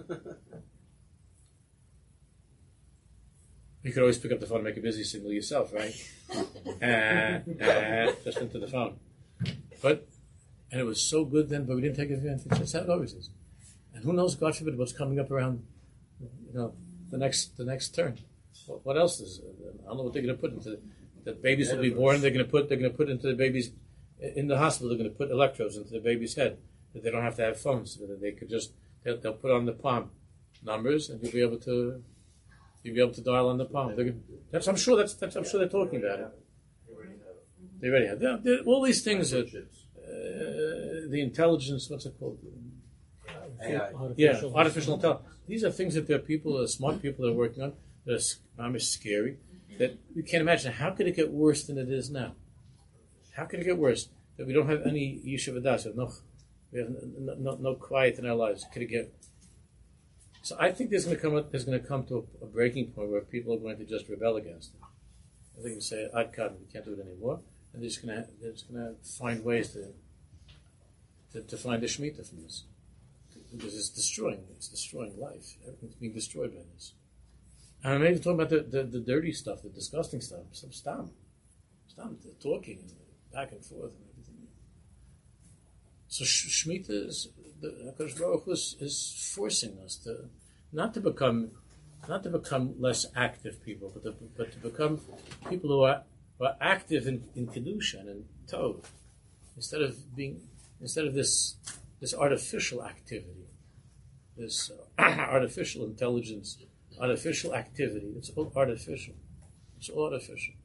You could always pick up the phone and make a busy signal yourself, right? uh, uh, just into the phone. But, and it was so good then, but we didn't take advantage. That's how it always is. And who knows, God forbid, what's coming up around, you know, the next the next turn. What, what else is, I don't know what they're going to put into, the babies will be born, they're going to put, they're going to put into the babies, in the hospital, they're going to put electrodes into the baby's head that they don't have to have phones. So that they could just they'll, they'll put on the palm numbers, and you'll be able to you'll be able to dial on the palm. They're, that's I'm sure that's, that's I'm sure they're talking about it. They already have they're, they're, all these things that uh, the intelligence. What's it called? A I. Artificial. Yeah, artificial intelligence. These are things that there are people, uh, smart people that are working on. That are scary. That we can't imagine. How could it get worse than it is now? How could it get worse? That we don't have any Yishuv Adas, no, we have no, no, no quiet in our lives. Could it get? So I think there's going to come. A, there's going to come to a, a breaking point where people are going to just rebel against it. I think you say, "Ad kad, we can't do it anymore," and they're just going to they're just going to find ways to, to to find a shemitah from this, because it's destroying. It's destroying life. Everything's being destroyed by this. And I'm even talking about the, the, the dirty stuff, the disgusting stuff. Some stam, stam, the talking. And back and forth and everything. So Shemitah is, the HaKadosh Baruch Hu is, is forcing us to not to become not to become less active people, but to, but to become people who are but active in, in kedusha and in tov, instead of being instead of this this artificial activity, this uh, artificial intelligence, artificial activity. It's all artificial. It's all artificial.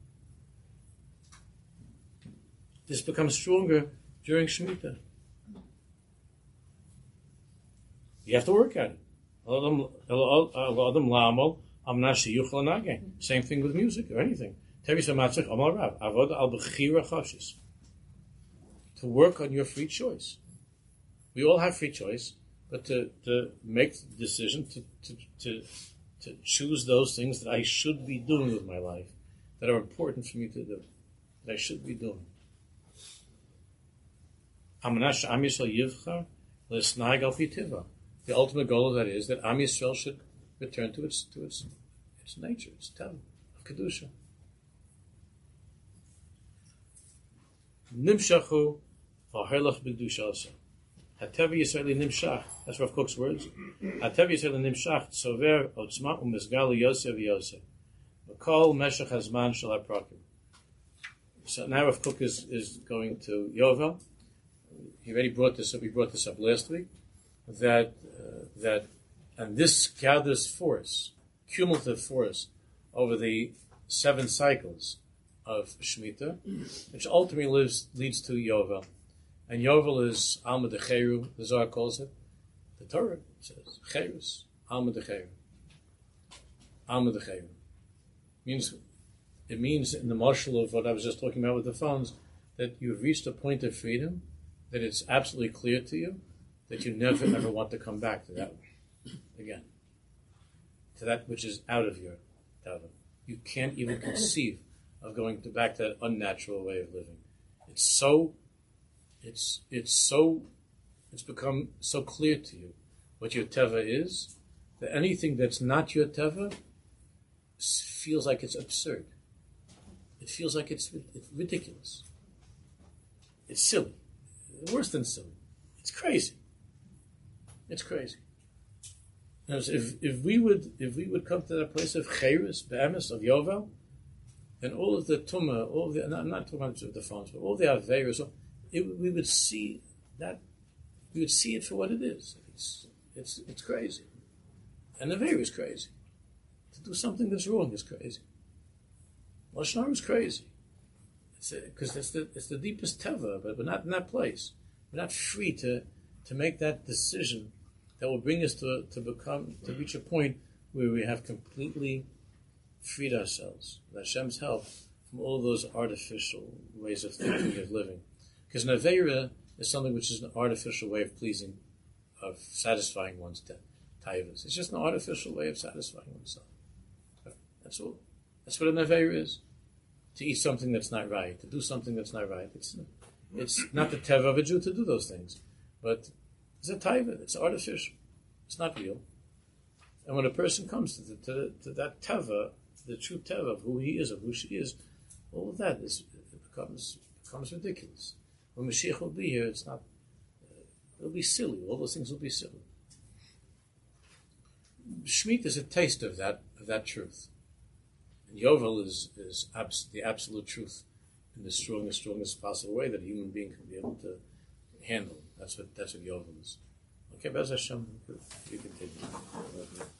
This becomes stronger during Shemitah. You have to work at it. Same thing with music or anything. To work on your free choice. We all have free choice, but to, to make the decision to, to, to, to choose those things that I should be doing with my life, that are important for me to do, that I should be doing. The ultimate goal of that is that Am Yisrael should return to its to its its nature, its tel of kedusha. Nimshachu v'harlach b'kedusha also. Hatev Yisraeli nimshach. That's Rav Kook's words. Hatev Yisraeli nimshach tzover otzma u'mizgal yosef v'yosef. V'kol meshach hazman shel haprakim. So now Rav Kook is is going to Yovel. He already brought this up. We brought this up last week. That uh, that and this gathers force, cumulative force, over the seven cycles of Shemitah, which ultimately lives, leads to Yovel. And Yovel is Alma Decheru, the Zohar calls it. The Torah says Cherus, Alma Decheru. Alma Decheru means it means in the marshal of what I was just talking about with the phones, that you've reached a point of freedom, that it's absolutely clear to you that you never ever want to come back to that again, to that which is out of your tava. You can't even conceive of going to back to that unnatural way of living. It's so, it's it's so, it's become so clear to you what your teva is, that anything that's not your teva feels like it's absurd. It feels like it's, it's ridiculous. It's silly. Worse than silly. It's crazy. It's crazy. If if we would if we would come to that place of Cherus, Be'emes, of Yovel, and all of the Tumah, all of the, I'm not talking about the phones, but all the Averas, it, we would see that, we would see it for what it is. It's it's it's crazy. And Avera is crazy. To do something that's wrong is crazy. Lashon Hara is crazy. Because it's, it's the it's the deepest teva, but we're not in that place. We're not free to to make that decision that will bring us to to become to reach a point where we have completely freed ourselves, with Hashem's help, from all those artificial ways of thinking, of living. Because an Aveira is something which is an artificial way of pleasing, of satisfying one's taivas. It's just an artificial way of satisfying oneself. That's all. That's what an Aveira is. To eat something that's not right, to do something that's not right. It's it's not the teva of a Jew to do those things, but it's a taiva. It's artificial. It's not real. And when a person comes to, the, to, to that teva, the true teva of who he is, of who she is, all of that is it becomes becomes ridiculous. When Mashiach will be here, it's not. Uh, it'll be silly. All those things will be silly. Shemitah is a taste of that of that truth. And Yovel is, is abs- the absolute truth in the strongest, strongest possible way that a human being can be able to handle. That's what that's what Yovel is. Okay, Bez Hashem, we continue.